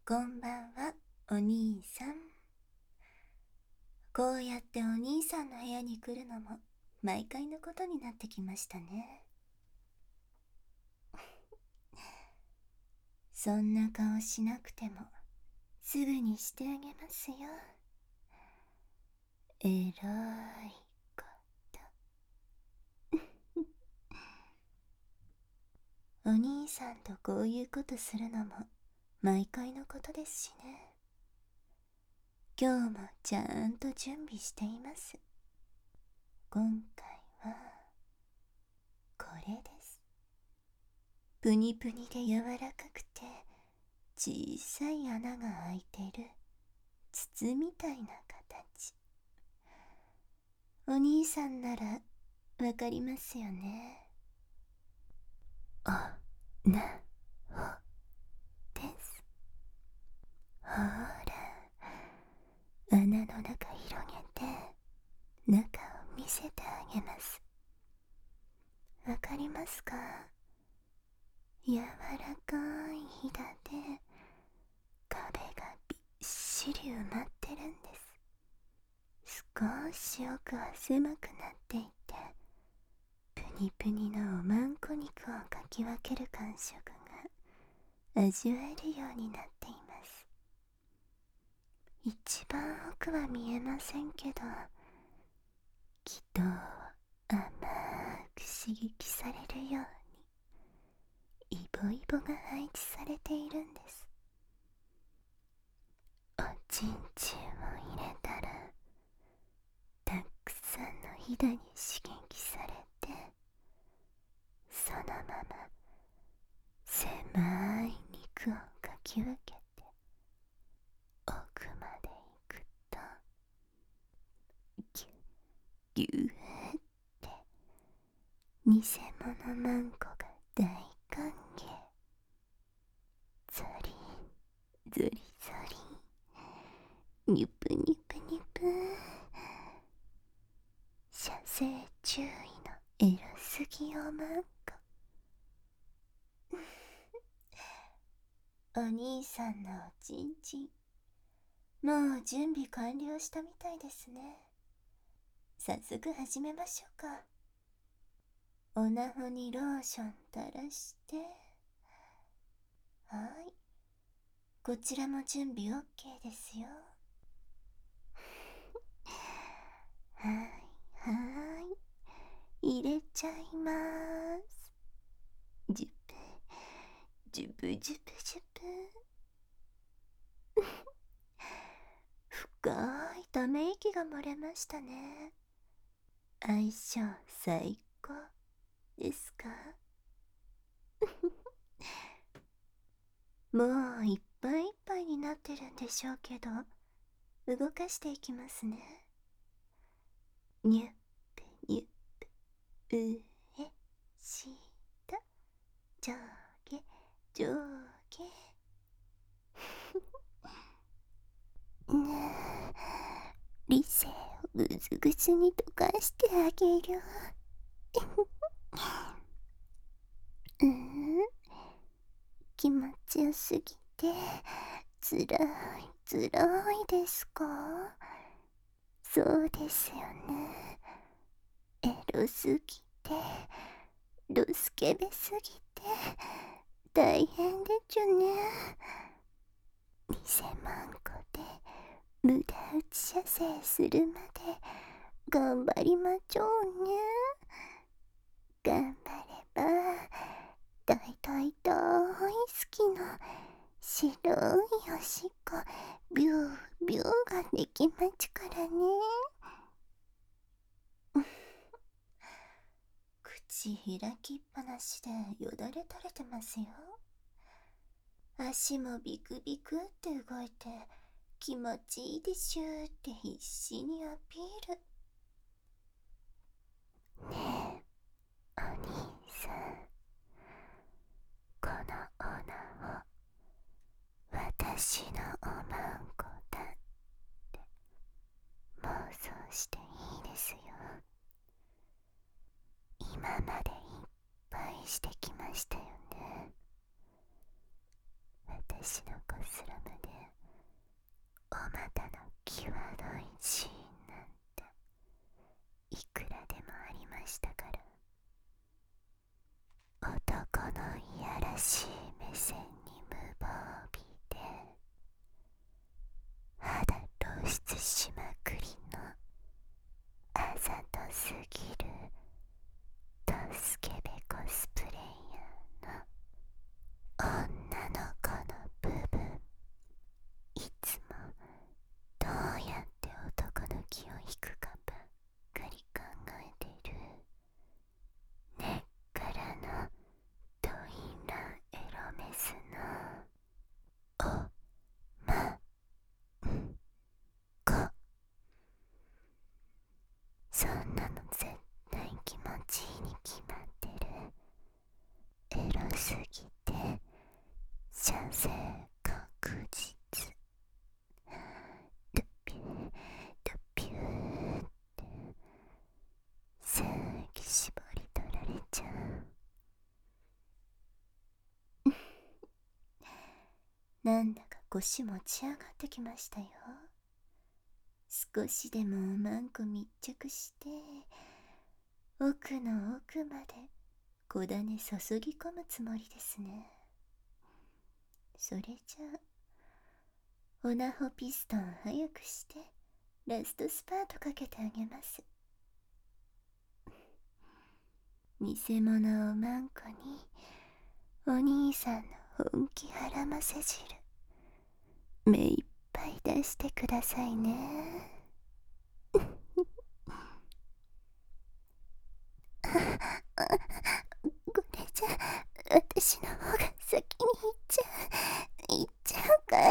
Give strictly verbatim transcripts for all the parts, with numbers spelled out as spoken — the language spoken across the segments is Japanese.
こんばんは、お兄さん。こうやってお兄さんの部屋に来るのも毎回のことになってきましたね。そんな顔しなくてもすぐにしてあげますよ。えらいこと。お兄さんとこういうことするのも毎回のことですしね。今日もちゃんと準備しています。今回はこれです。プニプニで柔らかくて小さい穴が開いてる筒みたいな形。お兄さんならわかりますよね。おなほです。ほら、穴の中広げて中を見せてあげます。わかりますか？柔らかいひだで壁がびっしり埋まってるんです。少し奥は狭くなっていて、プニプニのおまんこ肉をかき分ける感触が味わえるようになっています。一番奥は見えませんけど、気道を甘く刺激されるようにイボイボが配置されているんです。おちんちんを入れたらたくさんのひだに刺激されて、そのまま狭い肉をかき分けて奥まで行くと、ギュギューって偽物マンコが大歓迎。ゾリゾリゾリ、ニュプニュプニュプ。射精注意のエロすぎおまんこ。お兄さんのおちんちん、もう準備完了したみたいですね。早速始めましょうか。おなほにローション垂らして、はい、こちらも準備 オーケー ですよ。はいはい入れちゃいます。ジュブジュブジュブジュブ。深いため息が漏れましたね。相性最高ですか？もういっぱいいっぱいになってるんでしょうけど、動かしていきますね。ニュップニュップ、上下上下上下。ねえ、理性をぐずぐずに溶かしてあげる。うん、気持ちよすぎてつらいつらいですか？そうですよね。エロすぎてドスケベすぎて大変でちゅね。偽マンコで無駄打ち射精するまで頑張りまちょうね。頑張ればだいたい大好きな白いおしっこビュービューができまちからね。口開きっぱなしでよだれ垂れてますよ。足もビクビクって動いて気持ちいいでしゅって必死にアピール。ねえ、お兄さん、このオナを私のおまんこだって妄想していいですよ。今までいっぱいしてきましたよね。私のこすらむつもどうやって男の気を引くかばっかり考えている根っからのトイラエロメスのおまんこ。そんなの絶対気持ちいいに決まってる。エロすぎて射精確実。ドピュードピューってすぐ絞り取られちゃう。なんだか腰持ち上がってきましたよ。少しでもおまんこ密着して奥の奥まで小種注ぎ込むつもりですね。それじゃあオナホピストン早くしてラストスパートかけてあげます。偽物おまんこにお兄さんの本気はらませ汁目いっぱい出してくださいね。これじゃ私の方が先に行っちゃう行っちゃうから。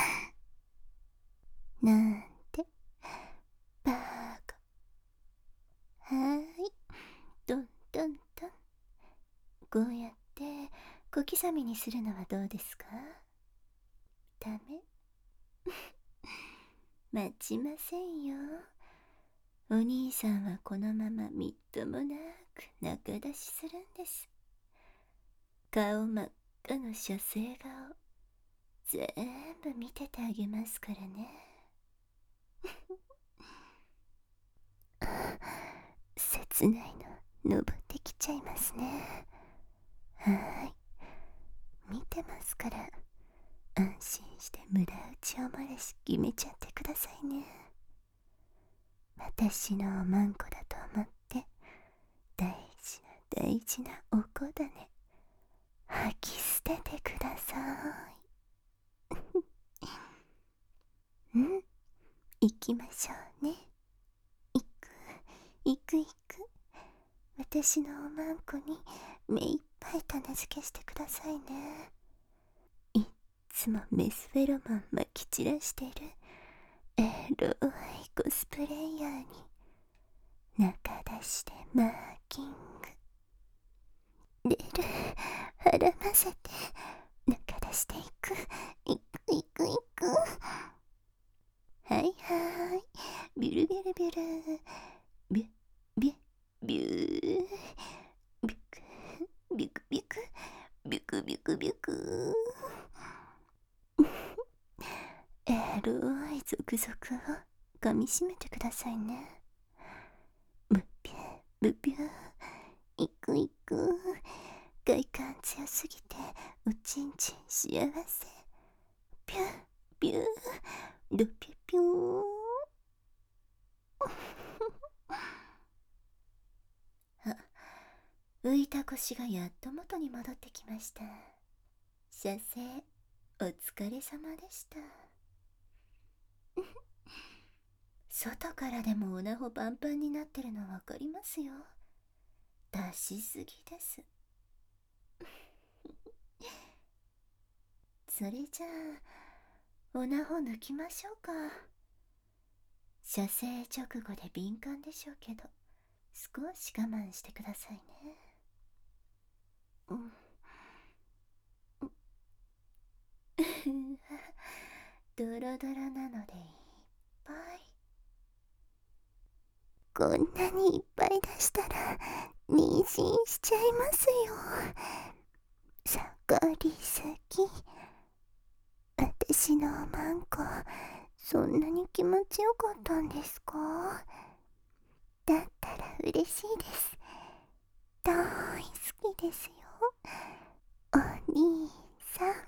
なんてバーカ。はーい、トントントン。こうやって小刻みにするのはどうですか？ダメ？待ちませんよ。お兄さんはこのままみっともなく中出しするんです。顔真っ赤の射精顔全部見ててあげますからね。切ないの登ってきちゃいますね。はーい、見てますから安心して無駄打ちをまれし決めちゃってくださいね。私のおまんこだと思って大事な大事なおこだね吐き捨ててください。うん、行きましょうね。行く行く行く。私のおまんこに目いっぱい種付けしてくださいね。いっつもメスフェロモンまき散らしてるエロいコスプレイヤーに中出してマーキング。出る、はらませて中出していくいくいくいく。はいはい、ビュルビュルビュルビュビュビュービュクビュクビュクビュクビュクビュク。エロいゾクゾクを噛みしめてくださいね。ブピューブピューいくいく。外観強すぎておちんちん幸せ。ピューピュードピュピュー。あ、浮いた腰がやっと元に戻ってきました。射精お疲れ様でした。外からでもおなほパンパンになってるのわかりますよ。出しすぎです。それじゃあおなほ抜きましょうか。射精直後で敏感でしょうけど少し我慢してくださいね。うんドロドロなのでいっぱい。こんなにいっぱい出したら妊娠しちゃいますよ。盛りすぎ。私のおまんこそんなに気持ちよかったんですか？だったら嬉しいです。大好きですよお兄さん。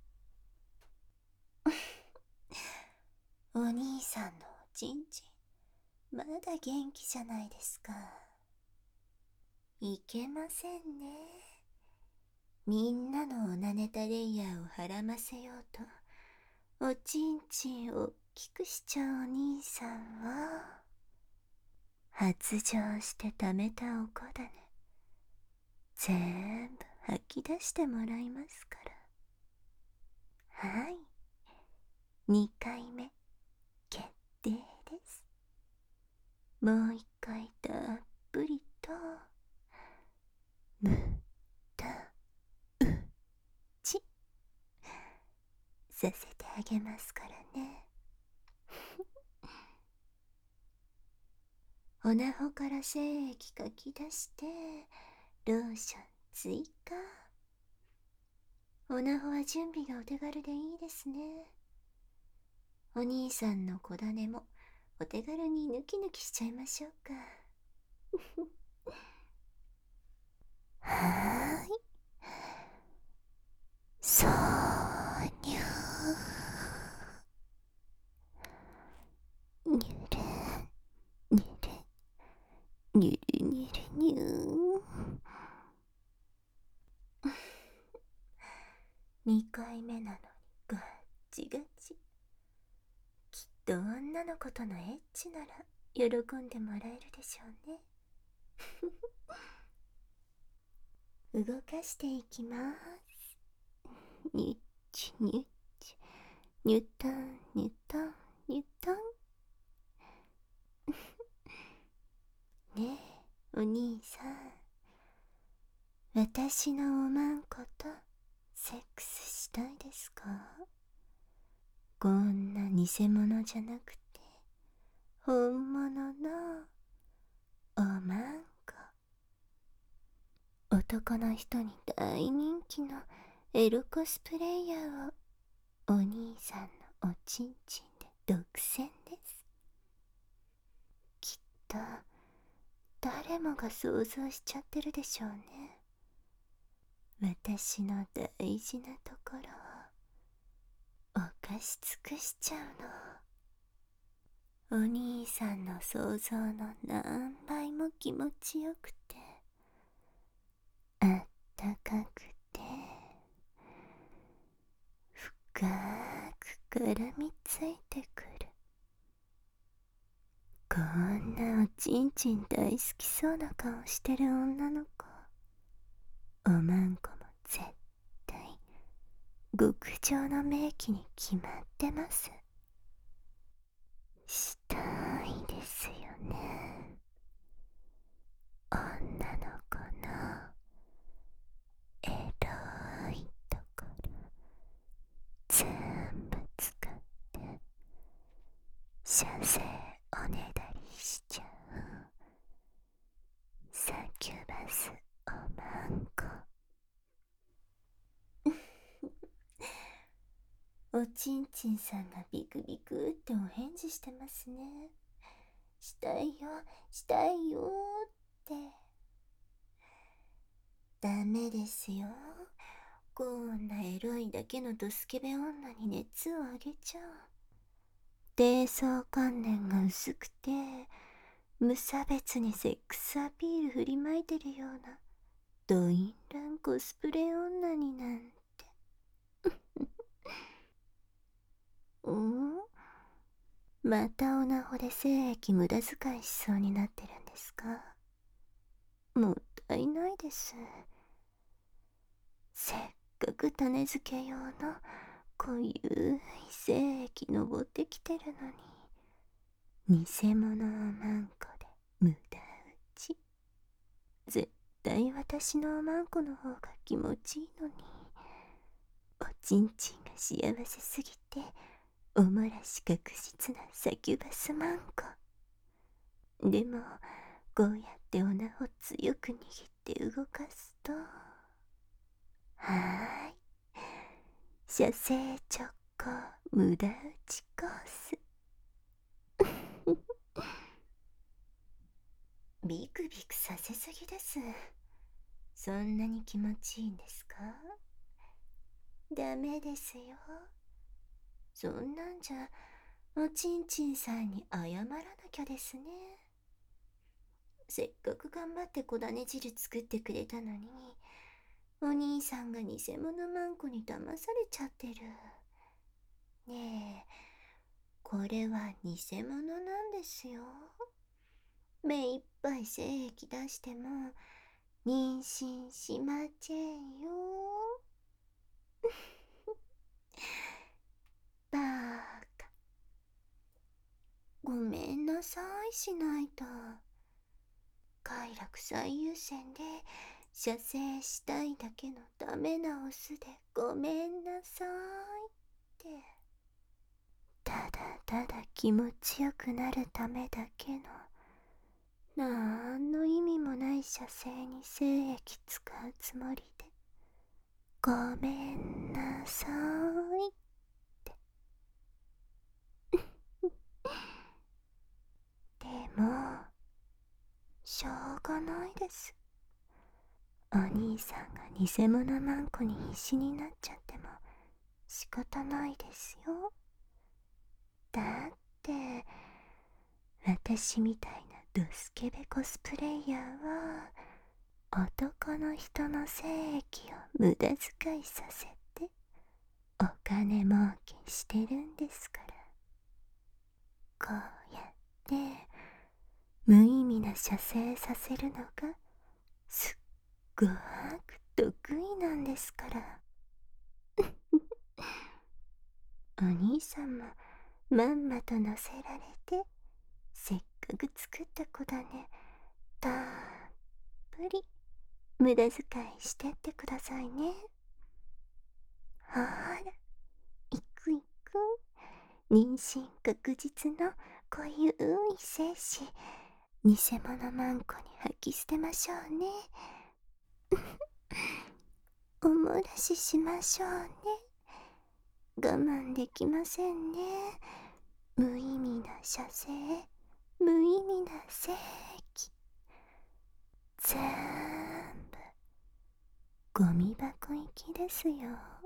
お兄さんのおちんちんまだ元気じゃないですか。いけませんね。みんなのオナネタレイヤーをはらませようとおちんちんを大きくしちゃうお兄さんは、発情して溜めたおこだね、全部吐き出してもらいますから。はい。にかいめ、決定です。もう一回たっぷりと、む、た、う、ち、させてあげますからね。おなほから精液かき出して、ローション追加。おなほは準備がお手軽でいいですね。お兄さんの小種もお手軽にヌキヌキしちゃいましょうか。はーい。そうにゅー。にゅる、にゅる、にゅるにゅるにゅー。にかいめなのにガッチガチ。きっと女の子とのエッチなら喜んでもらえるでしょうね。動かしていきます。にっちにっち、にゅたんにゅたんにゅたん。ねえお兄さん、私のおまんことセックスしたいですか？こんな偽物じゃなくて本物のおまんこ。男の人に大人気のエロコスプレイヤーをお兄さんのおちんちんで独占です。きっと誰もが想像しちゃってるでしょうね。私の大事なところを犯し尽くしちゃうの。お兄さんの想像の何倍も気持ちよくてあったかくて深く絡みついてくる。こんなおちんちん大好きそうな顔してる女の子、おまんこも絶対極上の名器に決まってます。したいですよね。女の子のエロいところ全部使って射精おねだりしちゃうサキュバスおまんこ。おちんちんさんがビクビクってお返事してますね。したいよしたいよって。ダメですよ、こんなエロいだけのドスケベ女に熱をあげちゃう。低層観念が薄くて無差別にセックスアピール振りまいてるようなドインランコスプレ女になんて。ん？またオナホで精液無駄遣いしそうになってるんですか？もったいないです。せっかく種付け用の濃ゆい精液登ってきてるのに偽物をマンコで無駄打ち。絶対私のおまんこの方が気持ちいいのに。おちんちんが幸せすぎておもらし確実なサキュバスマンコ。でもこうやっておなを強く握って動かすと、はーい、射精直行無駄打ちコース。ビクビクさせすぎです。そんなに気持ちいいんですか？ダメですよ。そんなんじゃおちんちんさんに謝らなきゃですね。せっかく頑張って小種汁作ってくれたのにお兄さんが偽物マンコに騙されちゃってる。 ねえ、これは偽物なんですよ。目いっぱい精液出しても妊娠しませんよ。バーカ。ごめんなさいしないと。快楽最優先で射精したいだけのダメなオスでごめんなさいって。ただただ気持ちよくなるためだけのなんの意味もない射精に精液使うつもりでごめんなさいって。でもしょうがないです。お兄さんが偽物マンコに必死になっちゃっても仕方ないですよ。だって私みたいなドスケベコスプレイヤーは男の人の精液を無駄遣いさせてお金儲けしてるんですから。こうやって無意味な射精させるのがすっごく得意なんですから。お兄さんもまんまと乗せられてせっかく作った子だね、たっぷり無駄遣いしてってくださいね。ほら、いくいく、妊娠確実の濃ゆい精子偽物マンコに吐き捨てましょうね。おもらししましょうね。我慢できませんね。無意味な射精、無意味な精液、ぜーんぶゴミ箱行きですよ。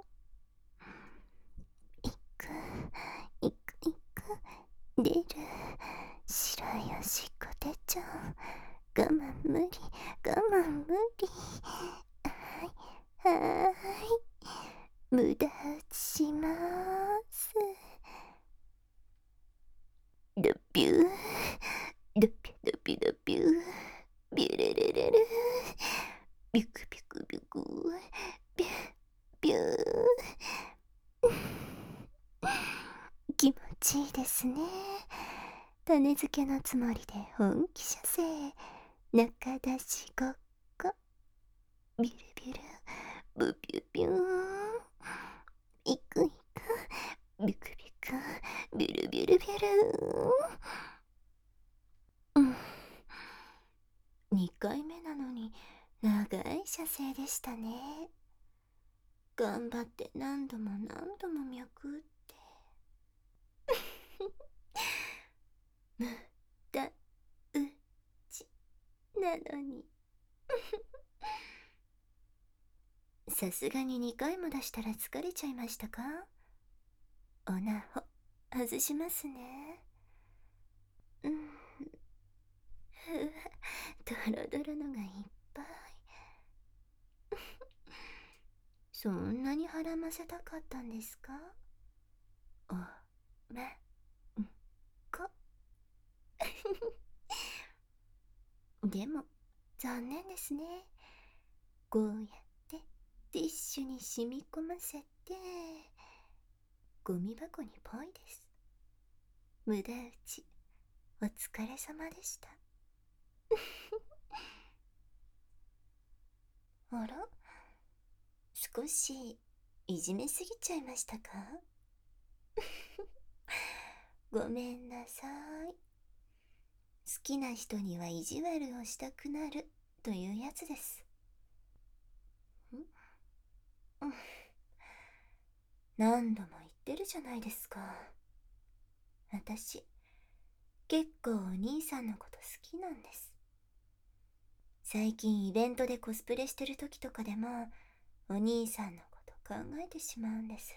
いくいくいく、出る。白いおしっこ出ちゃう。我慢無理、我慢無理。はいはーい、無駄打ちしまーす。ドビュードピドピドピュー、ビュレレレレ、ビュクビュクビュク、ビュビュー。気持ちいいですね。種付けのつもりで本気射精、中出しごっこ、ビュルビュル、ブビュビューン、いくいく、ビュクビュク、ビュルビュルビュルーン。うん、にかいめなのに長い射精でしたね。頑張って何度も何度も脈打って無駄打ちなのに。さすがににかいも出したら疲れちゃいましたか？おなほ外しますね。うん、うわ、ドロドロのがいっぱい。そんなに絡ませたかったんですか？おまんこ。でも残念ですね。こうやってティッシュに染み込ませてゴミ箱にポイです。無駄打ちお疲れ様でした。あら、少しいじめすぎちゃいましたか？ごめんなさい。好きな人には意地悪をしたくなるというやつです。ん、うん、何度も言ってるじゃないですか。私結構お兄さんのこと好きなんです。最近イベントでコスプレしてる時とかでもお兄さんのこと考えてしまうんです。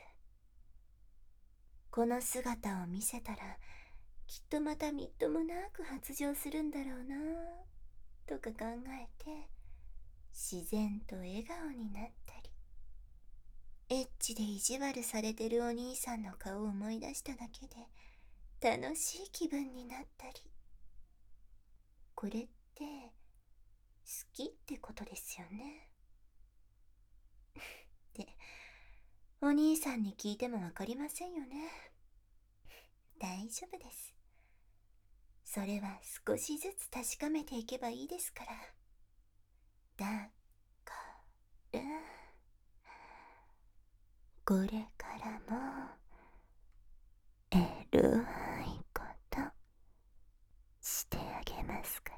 この姿を見せたらきっとまたみっともなく発情するんだろうなとか考えて自然と笑顔になったり、 エッチで意地悪されてるお兄さんの顔を思い出しただけで楽しい気分になったり。これって好きってことですよね。で、お兄さんに聞いてもわかりませんよね。大丈夫です。それは少しずつ確かめていけばいいですから。だから、これからも、えるいことしてあげますから。